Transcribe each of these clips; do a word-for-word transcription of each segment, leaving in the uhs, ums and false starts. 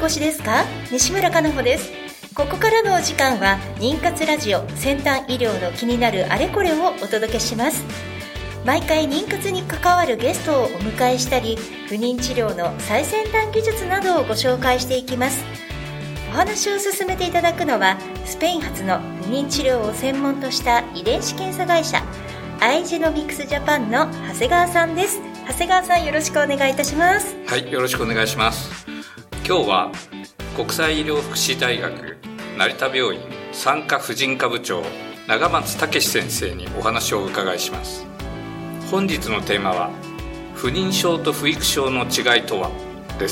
過ごしですか？西村かなほです。ここからのお時間は妊活ラジオ、先端医療の気になるあれこれをお届けします。毎回妊活に関わるゲストをお迎えしたり、不妊治療の最先端技術などをご紹介していきます。お話を進めていただくのは、スペイン発の不妊治療を専門とした遺伝子検査会社アイジェノミクスジャパンの長谷川さんです。長谷川さん、よろしくお願いいたします。 はい、よろしくお願いします。今日は国際医療福祉大学成田病院産科婦人科部長長松武先生にお話をお伺いします。本日のテーマは不妊症と不育症の違いとはです。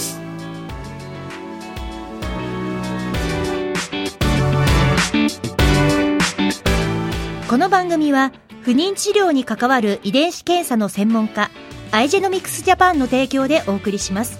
この番組は不妊治療に関わる遺伝子検査の専門家アイジェノミクスジャパンの提供でお送りします。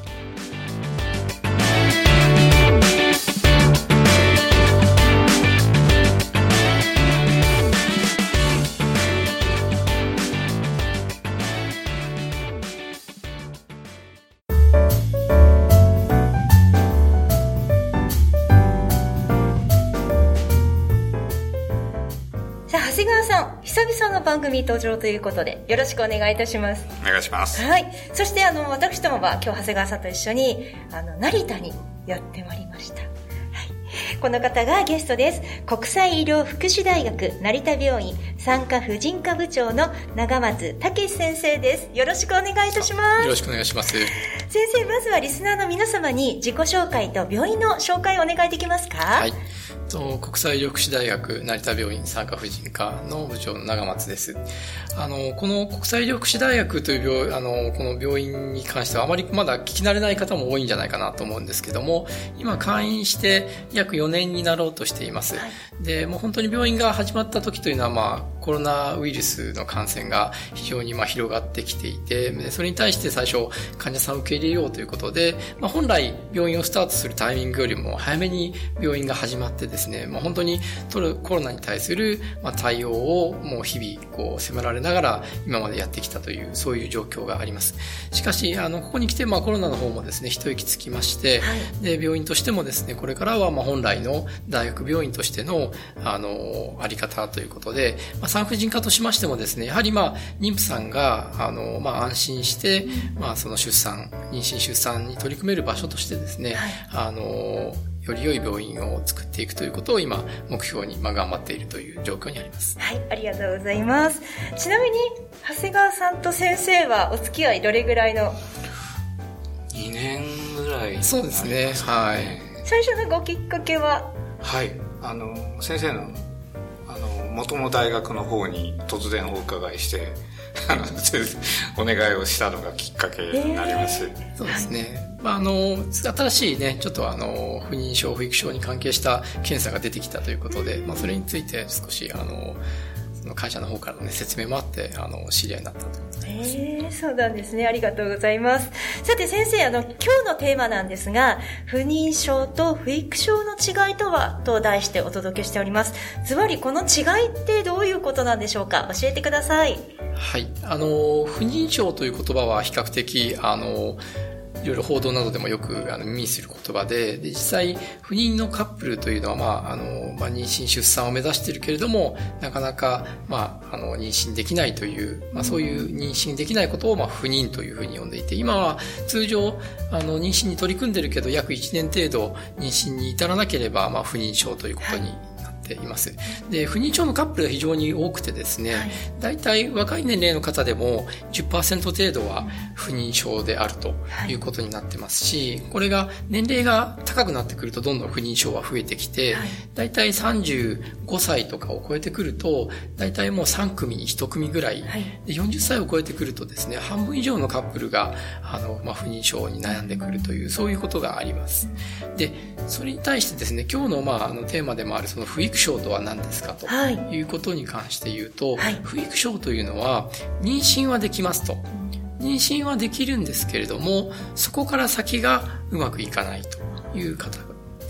長谷川さん、久々の番組登場ということでよろしくお願いいたします。 お願いします。 はい。そしてあの私どもは今日長谷川さんと一緒にあの成田にやってまいりました。はい。この方がゲストです。国際医療福祉大学成田病院産科婦人科部長の長松武先生です。よろしくお願いいたします。 よろしくお願いします。 先生、まずはリスナーの皆様に自己紹介と病院の紹介をお願いできますか？ はい。国際医療福祉大学成田病院産科婦人科の部長の長松です。あのこの国際医療福祉大学という病あのこの病院に関してはあまりまだ聞き慣れない方も多いんじゃないかなと思うんですけども、今開院して約よねんになろうとしています。はい、でもう本当に病院が始まった時というのは、まあ、コロナウイルスの感染が非常にまあ広がってきていて、でそれに対して最初患者さんを受け入れようということで、まあ、本来病院をスタートするタイミングよりも早めに病院が始まってですね、まあ、本当にコロナに対する対応をもう日々こう迫られながら今までやってきたというそういう状況があります。しかしあのここに来てまあコロナの方もですね一息つきまして、はい、で病院としてもですねこれからはまあ本来の大学病院としてのあのあり方ということで、まあ、産婦人科としましてもですねやはりまあ妊婦さんがあのまあ安心して、まあ、その出産妊娠出産に取り組める場所としてですね、はい、あのより良い病院を作っていくということを今目標にまあ頑張っているという状況にあります。 はい、ありがとうございます。ちなみに長谷川さんと先生はお付き合いどれぐらいの？ にねんぐらい、ね、 そうですね。はい。 最初のごきっかけは？ はい、あの先生のあの元の大学の方に突然お伺いしてあのお願いをしたのがきっかけになります。 えー、そうですね。まあ、あの新しいねちょっとあの不妊症不育症に関係した検査が出てきたということで、まあ、それについて少しあのその会社の方からの、ね、説明もあってあの知り合いになったということです。 えー、そうなんですね。ありがとうございます。さて先生、あの今日のテーマなんですが、不妊症と不育症の違いとはと題してお届けしております。ずばりこの違いってどういうことなんでしょうか？教えてください。 はい、あの不妊症という言葉は比較的あのいろいろ報道などでもよくあの耳にする言葉で、で実際不妊のカップルというのは、まああのまあ、妊娠出産を目指しているけれどもなかなか、まあ、あの妊娠できないという、まあ、そういう妊娠できないことを、まあ、不妊というふうに呼んでいて、今は通常あの妊娠に取り組んでいるけど約いちねん程度妊娠に至らなければ、まあ、不妊症ということに、はいています。で、不妊症のカップルが非常に多くてですね、はい、大体若い年齢の方でも じゅっパーセント 程度は不妊症であるということになってますし、これが年齢が高くなってくるとどんどん不妊症は増えてきて、はい、大体さんじゅうごさいとかを超えてくると大体もうさん組にいち組ぐらい、はい、でよんじゅっさいを超えてくるとですね半分以上のカップルがあの、まあ、不妊症に悩んでくるというそういうことがあります。で、それに対してですね今日の、まあ、あのテーマでもあるその不育症とは何ですかということに関して言うと、はい、不育症というのは妊娠はできますと、妊娠はできるんですけれどもそこから先がうまくいかないという方で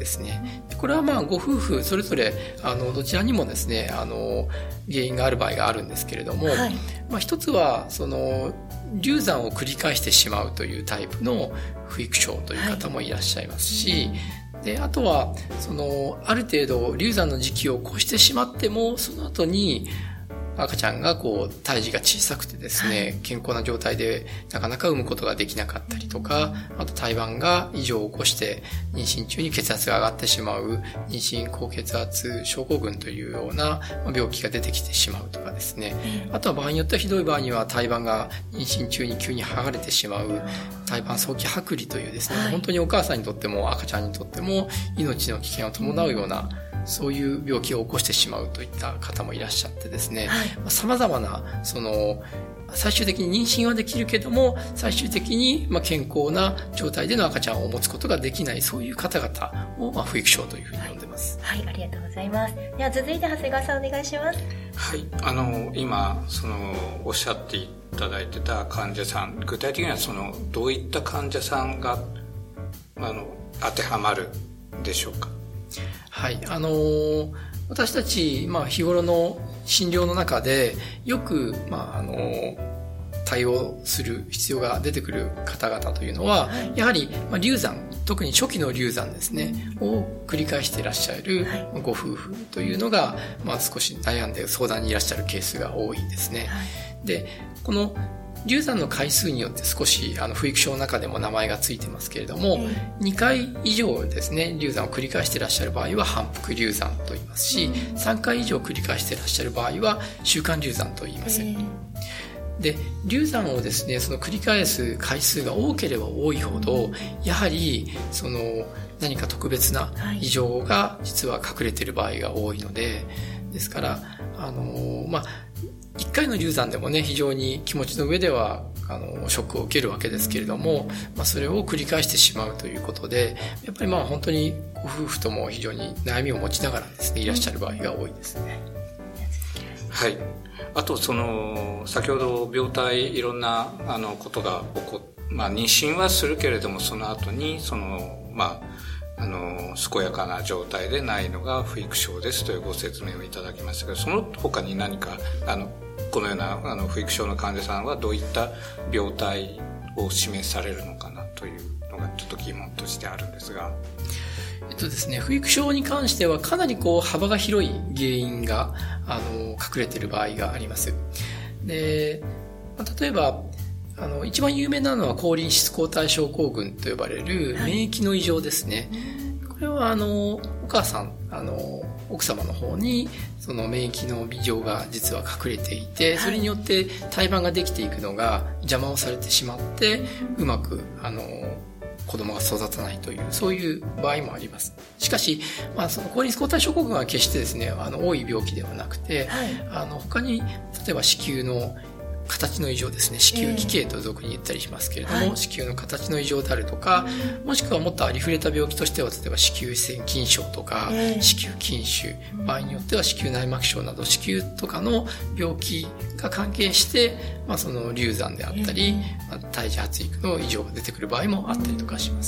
ですね。これはまあご夫婦それぞれあのどちらにもですね、あの原因がある場合があるんですけれども、はい、まあ一つはその流産を繰り返してしまうというタイプの不育症という方もいらっしゃいますし、はい、であとはそのある程度流産の時期を越してしまってもその後に赤ちゃんがこう胎児が小さくてですね、はい、健康な状態でなかなか産むことができなかったりとか、あと胎盤が異常を起こして妊娠中に血圧が上がってしまう妊娠高血圧症候群というような病気が出てきてしまうとかですね、あとは場合によってはひどい場合には胎盤が妊娠中に急に剥がれてしまう胎盤早期剥離というですね、はい、本当にお母さんにとっても赤ちゃんにとっても命の危険を伴うようなそういう病気を起こしてしまうといった方もいらっしゃってですね、はい、様々な、その、最終的に妊娠はできるけども、最終的にまあ健康な状態での赤ちゃんを持つことができない、そういう方々をまあ不育症というふうに呼んでます。 はい、はい、ありがとうございます。では続いて長谷川さんお願いします。 はい、あの、今、その、おっしゃっていただいてた患者さん、具体的にはその、どういった患者さんが、あの、当てはまるでしょうか。 はい、あのー、私たち、まあ、日頃の診療の中で、よく、まあ、あのー、対応する必要が出てくる方々というのは、はい、やはり、まあ、流産、特に初期の流産ですね、を繰り返していらっしゃるご夫婦というのが、まあ、少し悩んで相談にいらっしゃるケースが多いんですね。はい、で、この、流産の回数によって少しあの不育症の中でも名前がついてますけれども、にかい以上ですね、流産を繰り返していらっしゃる場合は反復流産と言いますし、さんかい以上繰り返していらっしゃる場合は週間流産と言います。で、流産をですね、その繰り返す回数が多ければ多いほど、やはりその何か特別な異常が実は隠れている場合が多いので、ですからあのまあ一回の流産でもね、非常に気持ちの上では、あの、ショックを受けるわけですけれども、まあ、それを繰り返してしまうということで、やっぱりまあ本当にご夫婦とも非常に悩みを持ちながらですね、いらっしゃる場合が多いですね。 はい。あと、その、先ほど病態、いろんな、あの、ことが起こっ、まあ、妊娠はするけれども、その後に、その、まあ、あの、健やかな状態でないのが不育症ですというご説明をいただきましたけど、その他に何か、あの、このようなあの不育症の患者さんはどういった病態を示されるのかなというのがちょっと疑問としてあるんですが。 えっとですね、不育症に関してはかなりこう幅が広い原因があの隠れている場合があります。で、例えばあの一番有名なのは高リン質抗体症候群と呼ばれる免疫の異常ですね。これはあのお母さん、あの奥様の方にその免疫の異常が実は隠れていて、それによって胎盤ができていくのが邪魔をされてしまって、うまくあの子供が育たないという、そういう場合もあります。しかし、まあ、その高リン質抗体症候群は決してですね、あの多い病気ではなくて、はい、あの他に例えば子宮の形の異常ですね、子宮奇形と俗に言ったりしますけれども、えーはい、子宮の形の異常であるとか、もしくはもっとありふれた病気としては、例えば子宮腺筋症とか、えー、子宮筋腫、場合によっては子宮内膜症など子宮とかの病気が関係して、まあ、その流産であったり、えーまあ、胎児発育の異常が出てくる場合もあったりとかします。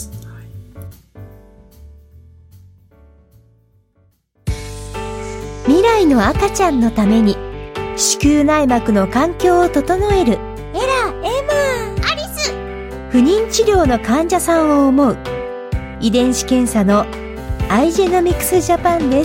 未来の赤ちゃんのために子宮内膜の環境を整えるエラ、エマ、アリス。不妊治療の患者さんを思う遺伝子検査のアイジェノミクスジャパンです。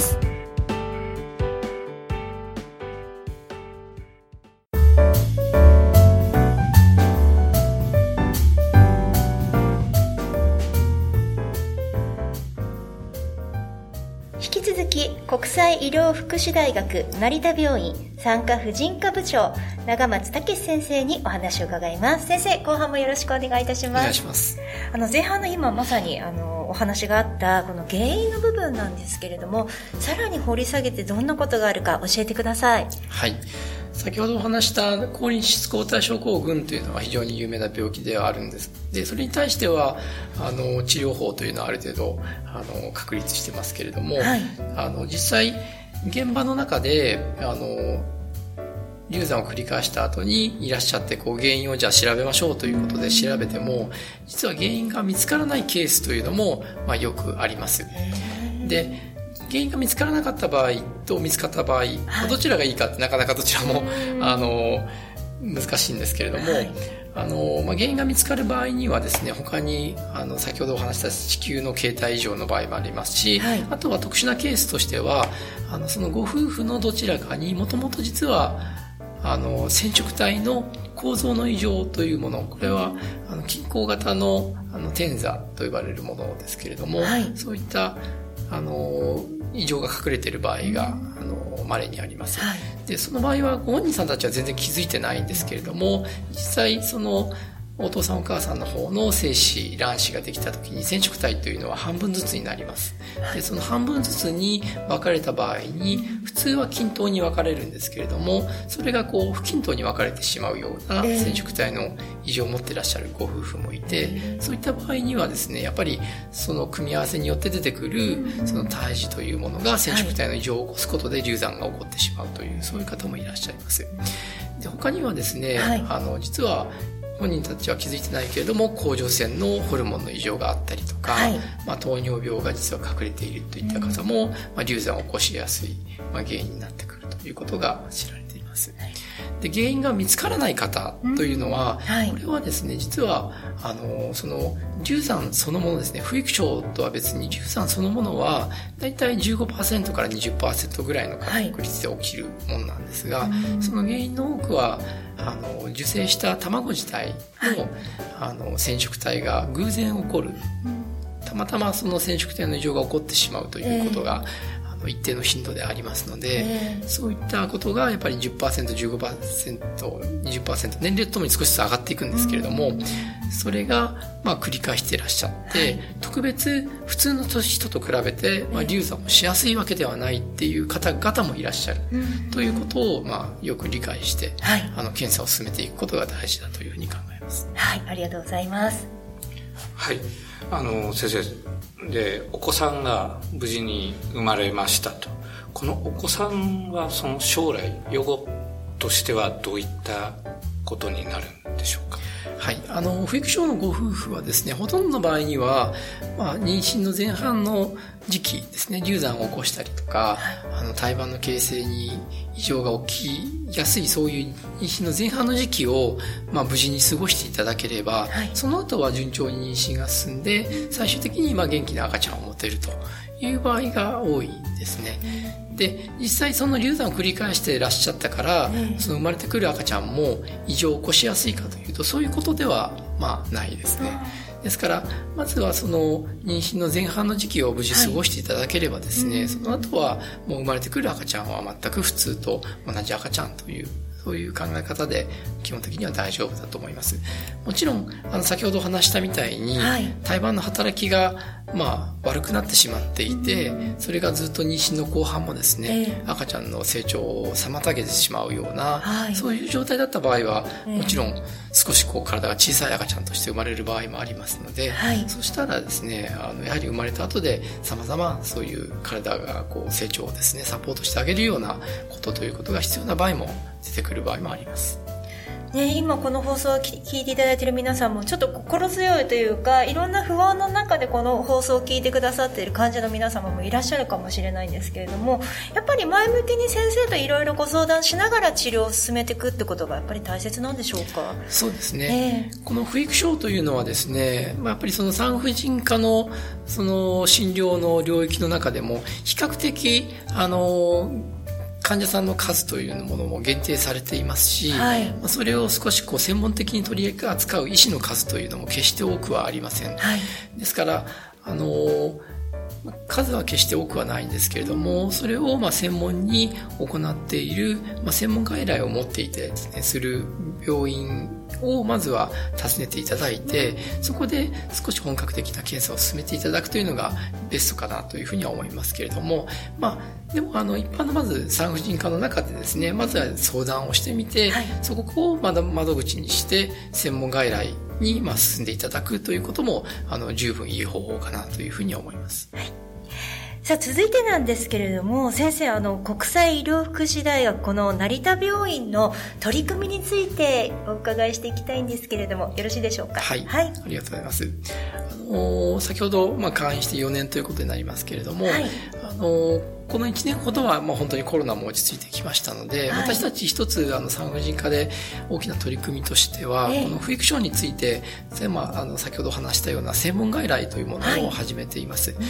引き続き国際医療福祉大学成田病院産科婦人科部長長松武先生にお話を伺います。先生、後半もよろしくお願いいたします。 お願いします。 あの前半の今まさにあのお話があったこの原因の部分なんですけれども、さらに掘り下げてどんなことがあるか教えてください。 はい。先ほどお話した高リン質抗体症候群というのは非常に有名な病気ではあるんです。で、それに対してはあの治療法というのはある程度あの確立してますけれども、はい、あの実際現場の中であの流産を繰り返した後にいらっしゃってこう原因をじゃあ調べましょうということで調べても実は原因が見つからないケースというのも、まあ、よくあります。 で、原因が見つからなかった場合と見つかった場合、はい、どちらがいいかってなかなかどちらも、あの、難しいんですけれども、はい、あの、まあ、原因が見つかる場合にはですね、他に、あの、先ほどお話した子宮の形態異常の場合もありますし、はい、あとは特殊なケースとしては、あの、そのご夫婦のどちらかにもともと実は、あの、染色体の構造の異常というもの、これは、あの、均衡型の、あの、転座と呼ばれるものですけれども、はい、そういった、あの、異常が隠れている場合が、あの、稀にあります。はい、で、その場合は、ご本人さんたちは全然気づいてないんですけれども、実際、その、お父さんお母さんの方の精子、卵子ができた時に染色体というのは半分ずつになります。で、その半分ずつに分かれた場合に、普通は均等に分かれるんですけれども、それがこう不均等に分かれてしまうような染色体の異常を持っていらっしゃるご夫婦もいて、そういった場合にはですね、やっぱりその組み合わせによって出てくるその胎児というものが染色体の異常を起こすことで流産が起こってしまうという、そういう方もいらっしゃいます。で、他にはですね、はい、あの、実は本人たちは気づいてないけれども、甲状腺のホルモンの異常があったりとか、はい、まあ、糖尿病が実は隠れているといった方も、まあ、流産を起こしやすい、まあ、原因になってくるということが知られています。はい、で、原因が見つからない方というのは、うん、はい、これはですね、実は、あの、その、流産そのものですね、不育症とは別に流産そのものは、だいたい じゅうごパーセント から にじゅっパーセント ぐらいの確率で起きるものなんですが、はい、その原因の多くは、あの、受精した卵自体の、はい、あの、染色体が偶然起こる。たまたまその染色体の異常が起こってしまうということが、えー、あの一定の頻度でありますので、えー、そういったことがやっぱり じゅっパーセント、じゅうごパーセント、にじゅっパーセント、年齢とともに少しずつ上がっていくんですけれども、それが、まあ、繰り返していらっしゃって、はい、特別普通の人と比べて、まあ、流産をしやすいわけではないっていう方々もいらっしゃる、うん、ということを、まあ、よく理解して、はい、あの検査を進めていくことが大事だというふうに考えます。 はい、ありがとうございます。 はい、あの先生で、お子さんが無事に生まれましたと。このお子さんはその将来養護としてはどういったことになるんでしょうか。 はい。あの、不育症のご夫婦はですね、ほとんどの場合には、まあ、妊娠の前半の時期ですね、流産を起こしたりとか、あの、胎盤の形成に異常が起きやすい、そういう妊娠の前半の時期を、まあ、無事に過ごしていただければ、はい、その後は順調に妊娠が進んで、最終的に、まあ、元気な赤ちゃんを持てるという場合が多いですね。で、実際その流産を繰り返していらっしゃったから、うん、その生まれてくる赤ちゃんも異常を起こしやすいかというと、そういうことではまあないですね。うん、ですから、まずはその妊娠の前半の時期を無事過ごしていただければですね、はい、その後はもう生まれてくる赤ちゃんは全く普通と同じ赤ちゃんという、そういう考え方で基本的には大丈夫だと思います。もちろん、あの、先ほどお話したみたいに、はい、胎盤の働きが、まあ、悪くなってしまっていて、うん、それがずっと妊娠の後半もですね、えー、赤ちゃんの成長を妨げてしまうような、はい、そういう状態だった場合は、えー、もちろん少しこう体が小さい赤ちゃんとして生まれる場合もありますので、はい、そしたらですね、あの、やはり生まれた後で様々そういう体がこう成長をですね、サポートしてあげるようなことということが必要な場合も出てくる場合もあります。 ね、今この放送を聞いていただいている皆さんもちょっと心強いというか、いろんな不安の中でこの放送を聞いてくださっている患者の皆様もいらっしゃるかもしれないんですけれども、やっぱり前向きに先生といろいろご相談しながら治療を進めていくってことがやっぱり大切なんでしょうか。 そうですね、えー、この不育症というのはですね、まあ、やっぱりその産婦人科のその診療の領域の中でも比較的あの患者さんの数というものも限定されていますし、はい、それを少しこう専門的に取り扱う医師の数というのも決して多くはありません。はい、ですから、あの、数は決して多くはないんですけれども、それをまあ専門に行っている、まあ、専門外来を持っていてですね、する病院をまずは訪ねていただいて、そこで少し本格的な検査を進めていただくというのがベストかなというふうには思いますけれども、まあでもあの一般のまず産婦人科の中でですね、まずは相談をしてみて、はい、そこを窓口にして専門外来にまあ進んでいただくということもあの十分いい方法かなというふうに思います。はい、 さあ続いてなんですけれども、先生、あの国際医療福祉大学この成田病院の取り組みについてお伺いしていきたいんですけれども、よろしいでしょうか。 はい、はい、ありがとうございます。あの先ほど、まあ、開院してよねんということになりますけれども、はい、あのこのいちねんほどは、まあ、本当にコロナも落ち着いてきましたので、はい、私たち一つあの産婦人科で大きな取り組みとしては、えー、この不育症について、まあ、あの先ほど話したような専門外来というものを始めています、はい、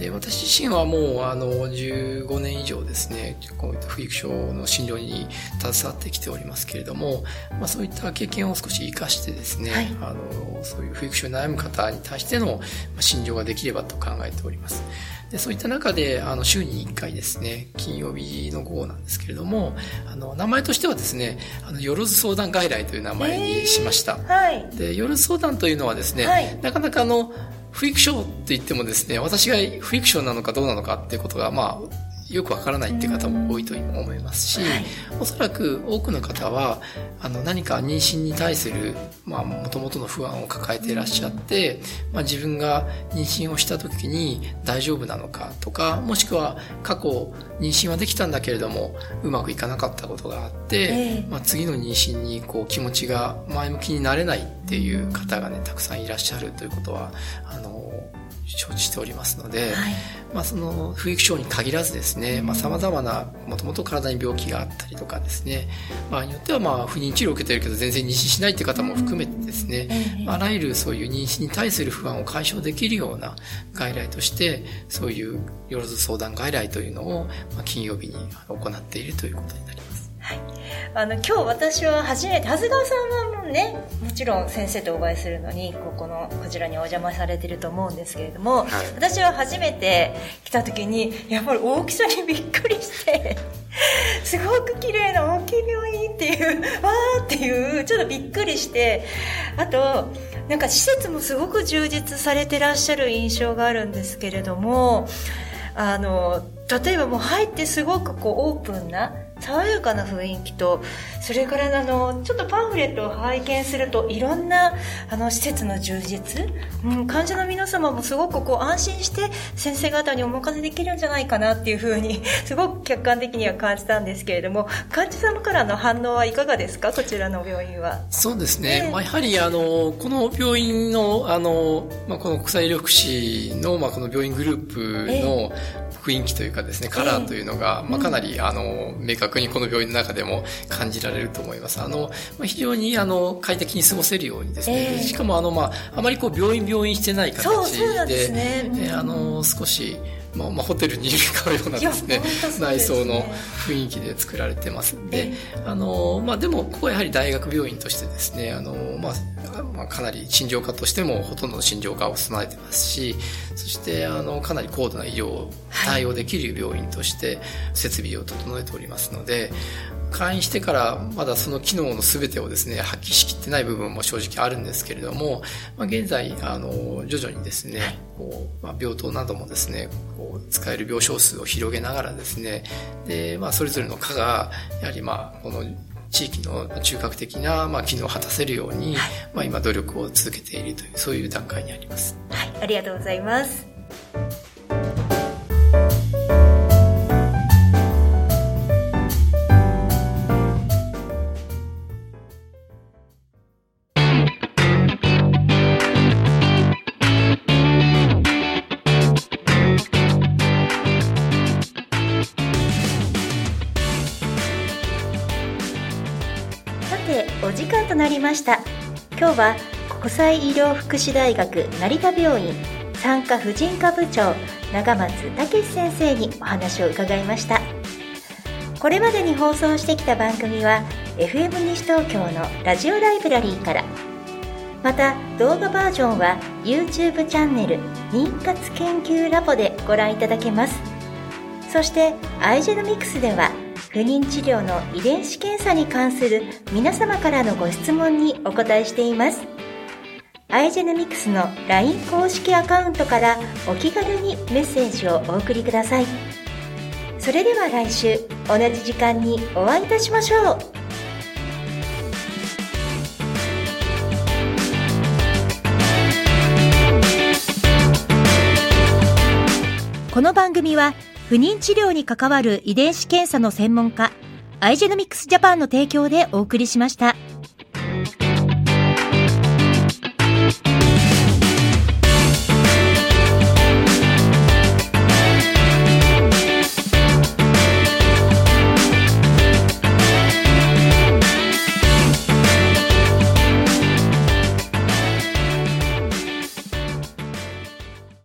で私自身はもうあのじゅうごねん以上ですね、こういった不育症の診療に携わってきておりますけれども、まあ、そういった経験を少し生かしてですね、はい、あのそういう不育症に悩む方に対しての診療ができればと考えております。でそういった中であの週にいっかいですね、金曜日の午後なんですけれども、あの名前としてはですね、あのよろず相談外来という名前にしました、えーはい、でよろず相談というのはですね、はい、なかなかあの不育症って言ってもですね、私が不育症なのかどうなのかっていうことがまあよくわからないっていう方も多いと思いますし、はい、おそらく多くの方はあの何か妊娠に対するまあ元々の不安を抱えていらっしゃって、まあ、自分が妊娠をした時に大丈夫なのかとか、もしくは過去妊娠はできたんだけれどもうまくいかなかったことがあって、えーまあ、次の妊娠にこう気持ちが前向きになれないっていう方がねたくさんいらっしゃるということはあの承知しておりますので、はい、まあ、その不育症に限らずですね、まあ、様々なもともと体に病気があったりとかですね、場合によってはまあ不妊治療を受けてるけど全然妊娠しないっていう方も含めてですね、うん、あらゆるそういう妊娠に対する不安を解消できるような外来としてそういうよろず相談外来というのをまあ金曜日に行っているということになります。 はい、あの今日私は初めて、長谷川さんはもうね、もちろん先生とお会いするのにここのこちらにお邪魔されてると思うんですけれども、はい、私は初めて来た時にやっぱり大きさにびっくりしてすごく綺麗な大きい病院っていうわーっていうちょっとびっくりして、あとなんか施設もすごく充実されてらっしゃる印象があるんですけれども、あの例えばもう入ってすごくこうオープンな爽やかな雰囲気と、それからあのちょっとパンフレットを拝見するといろんなあの施設の充実、うん、患者の皆様もすごくこう安心して先生方にお任せできるんじゃないかなっていうふうにすごく客観的には感じたんですけれども、患者様からの反応はいかがですか、こちらの病院は。 そうですね、えーまあ、やはりあのこの病院のあの、まあ、この国際医療福祉の、まあ、この病院グループの雰囲気というかですね、カラーというのが、まあ、かなりあの明確にこの病院の中でも感じられると思います。あの、まあ、非常にあの快適に過ごせるようにですね、えー、しかもあの、まあ、あまりこう病院病院してない形で、 そうそうなんですね、うん、 えー、あの少しまあまあ、ホテルにいるかのようなですね、内装の雰囲気で作られてますんで、あの、まあでも、ここはやはり大学病院としてですね、あの、まあ、まあ、かなり診療科としてもほとんどの診療科を備えてますし、そして、あの、かなり高度な医療を対応できる病院として設備を整えておりますので、開院してからまだその機能の全てをですね発揮しきってない部分も正直あるんですけれども、まあ、現在あの徐々にですねこう、まあ、病棟などもですねこう使える病床数を広げながらですねで、まあ、それぞれの科がやはりまあこの地域の中核的なまあ機能を果たせるように、はい、まあ、今努力を続けているというそういう段階にあります。 はい、ありがとうございます。お時間となりました。今日は国際医療福祉大学成田病院産科婦人科部長長松武先生にお話を伺いました。これまでに放送してきた番組は エフエム 西東京のラジオライブラリーから、また動画バージョンは YouTube チャンネル妊活研究ラボでご覧いただけます。そしてアイジェノミクスでは不妊治療の遺伝子検査に関する皆様からのご質問にお答えしています。アイジェノミクスの ライン 公式アカウントからお気軽にメッセージをお送りください。それでは来週同じ時間にお会いいたしましょう。この番組は不妊治療に関わる遺伝子検査の専門家アイジェノミクスジャパンの提供でお送りしました。